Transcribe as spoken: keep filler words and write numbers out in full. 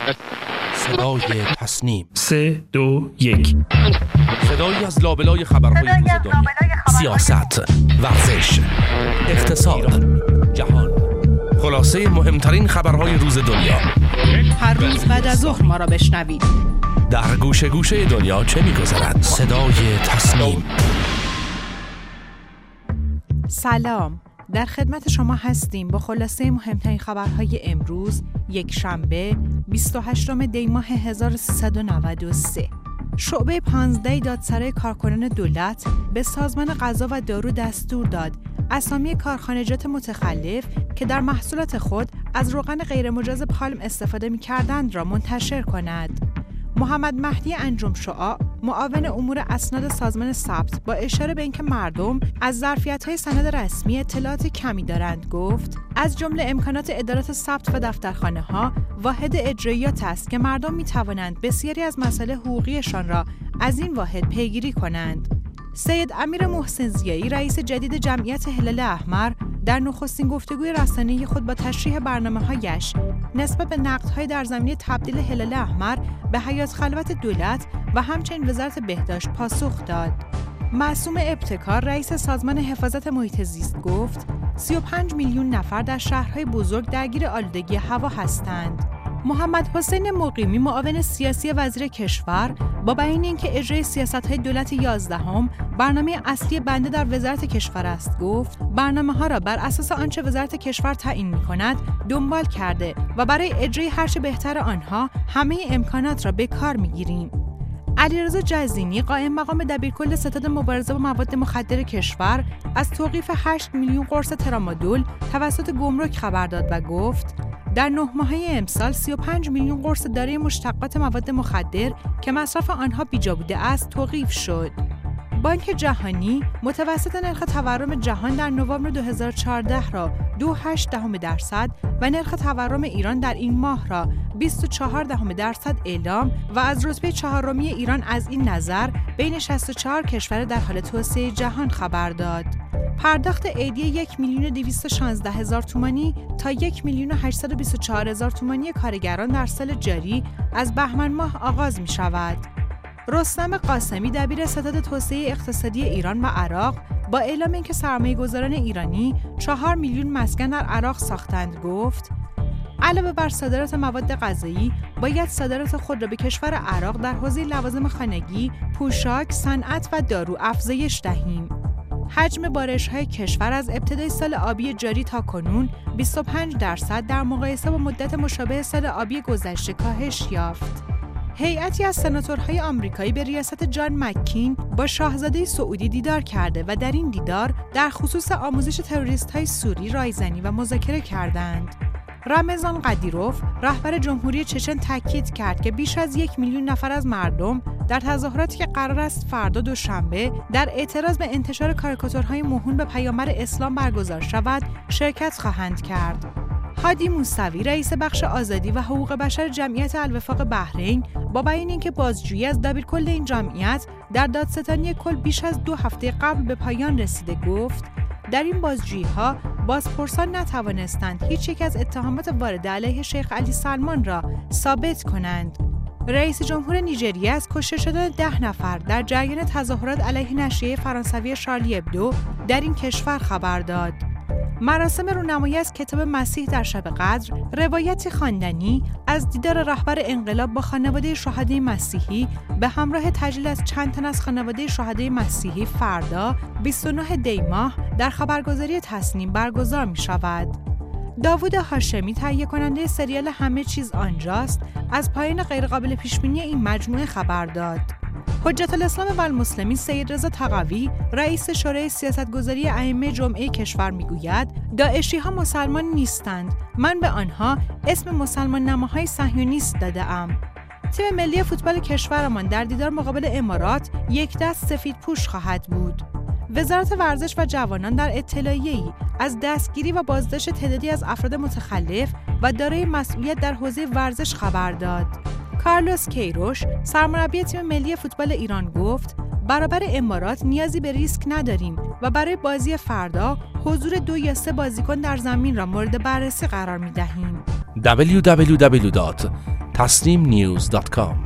صدای تصنیم. سه دو یک. صدایی از لابلای خبرهای روز دنیا، سیاست، ورزش، اقتصاد، جهان، خلاصه مهمترین خبرهای روز دنیا. هر روز بعد از ظهر ما را بشنوید. در گوشه گوشه دنیا چه می‌گذرد؟ صدای تصنیم. سلام، در خدمت شما هستیم با خلاصه مهمترین خبرهای امروز، یک شنبه بیست و هشتم دی ماه هزار و سیصد و نود و سه. شعبه پانزده دادسرای کارکنان دولت به سازمان غذا و دارو دستور داد اسامی کارخانجات متخلف که در محصولات خود از روغن غیرمجاز پالم استفاده می‌کردند را منتشر کند. محمد مهدی انجم شعاع، معاون امور اسناد سازمان ثبت، با اشاره به اینکه مردم از ظرفیت‌های سند رسمی اطلاعات کمی دارند گفت: از جمله امکانات ادارات ثبت و دفترخانه‌ها واحد اجراییات است که مردم می‌توانند بسیاری از مسائل حقوقیشان را از این واحد پیگیری کنند. سید امیر محسن ضیایی، رئیس جدید جمعیت هلال احمر، در نخستین گفتگوی رسانه‌ای خود با تشریح برنامه‌هایش نسبت به نقدهای در زمینه تبدیل هلال احمر به حیات خلوت دولت و همچنین وزارت بهداشت پاسخ داد. معصوم ابتکار، رئیس سازمان حفاظت محیط زیست، گفت سی و پنج میلیون نفر در شهرهای بزرگ درگیر آلودگی هوا هستند. محمد حسین مقیمی، معاون سیاسی وزیر کشور، با بیان اینکه اجرای سیاست‌های دولت یازدهم برنامه اصلی بنده در وزارت کشور است، گفت برنامه‌ها را بر اساس آنچه وزارت کشور تعیین می‌کند دنبال کرده و برای اجرای هرچه بهتر آنها همه امکانات را به کار می‌گیریم. علیرضا جزینی، قائم مقام دبیرکل ستاد مبارزه با مواد مخدر کشور، از توقیف هشت میلیون قرص ترامادول توسط گمرک خبر داد و گفت در نه ماهه امسال سی و پنج میلیون قرص دارای مشتقات مواد مخدر که مصرف آنها بیجا بوده است توقیف شد. بانک جهانی متوسط نرخ تورم جهان در نوامبر دو هزار و چهارده را دو و هشت دهم درصد و نرخ تورم ایران در این ماه را بیست و چهار دهم درصد اعلام و از رتبه چهارمی ایران از این نظر بین شصت و چهار کشور در حال توسعه جهان خبر داد. پرداخت عیدی یک میلیون و دویست و شانزده هزار تومانی تا یک میلیون و هشتصد و بیست و چهار هزار تومانی کارگران در سال جاری از بهمن ماه آغاز می شود. رستم قاسمی، دبیر ستاد توسعه اقتصادی ایران و عراق، با اعلام اینکه سرمایه‌گذاران ایرانی چهار میلیون مسکن در عراق ساختند، گفت علاوه بر صادرات مواد غذایی، باید صادرات خود را به کشور عراق در حوزه لوازم خانگی، پوشاک، صنعت و دارو افزایش دهیم. حجم بارش‌های کشور از ابتدای سال آبی جاری تا کنون بیست و پنج درصد در مقایسه با مدت مشابه سال آبی گذشته کاهش یافت. هیئتی از سناتورهای آمریکایی به ریاست جان مکین با شاهزاده سعودی دیدار کرده و در این دیدار در خصوص آموزش تروریست‌های سوری رایزنی و مذاکره کردند. رمضان قدیروف، رهبر جمهوری چچن، تاکید کرد که بیش از یک میلیون نفر از مردم در تظاهراتی که قرار است فردا دوشنبه در اعتراض به انتشار کاریکاتورهای موهوم به پیامبر اسلام برگزار شود شرکت خواهند کرد. هادی موسوی، رئیس بخش آزادی و حقوق بشر جمعیت الوفاق بحرین، با بیان اینکه بازجویی از دبیرکل این جمعیت در دادستانی کل بیش از دو هفته قبل به پایان رسیده، گفت در این بازجویی‌ها بازپرسان نتوانستند هیچ یک از اتهامات وارده علیه شیخ علی سلمان را ثابت کنند. رئیس جمهور نیجریه از کشته شدن ده نفر در جریان تظاهرات علیه نشریه فرانسوی شارلی ابدو در این کشور خبر داد. مراسم رونمایی از کتاب مسیح در شب قدر، روایتی خواندنی از دیدار رهبر انقلاب با خانواده شهدای مسیحی به همراه تجلیل از چند تن از خانواده شهدای مسیحی فردا بیست و نه دی ماه در خبرگزاری تصنیم برگزار می شود. داوود هاشمی، تهیه کننده سریال همه چیز آنجاست، از پایان غیرقابل پیشبینی این مجموعه خبر داد. حجت الاسلام و المسلمین سید رضا تقوی، رئیس شورای سیاستگذاری ائمه جمعه کشور، میگوید داعشی‌ها مسلمان نیستند، من به آنها اسم مسلمان نماهای صهیونیست داده‌ام. تیم ملی فوتبال کشورمان در دیدار مقابل امارات یک دست سفید پوش خواهد بود. وزارت ورزش و جوانان در اطلاعیه‌ای از دستگیری و بازداشت تعدادی از افراد متخلف و دارای مسئولیت در حوزه ورزش خبر داد. کارلوس کیروش، سرمربی تیم ملی فوتبال ایران، گفت برابر امارات نیازی به ریسک نداریم و برای بازی فردا حضور دو یا سه بازیکن در زمین را مورد بررسی قرار می‌دهیم. دبلیو دبلیو دبلیو دات تصنیم نیوز دات کام.